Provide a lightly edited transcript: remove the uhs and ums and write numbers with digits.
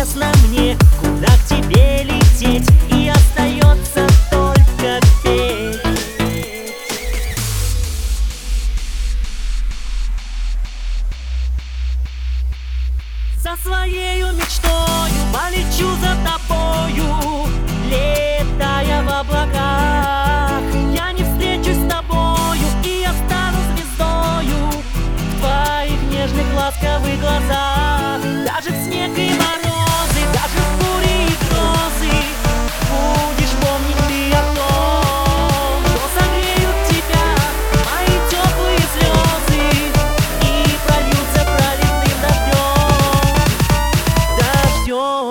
неизвестно мне, куда к тебе лететь, и остается только петь. За своею мечтою полечу за тобою, летая в облаках. Я не встречусь с тобою, и я стану звездою в твоих нежных ласковых глазах. Даже в снег и морозы, даже в бури и грозы будешь помнить ты о том, что согреют тебя мои теплые слезы и прольются проливным дождем.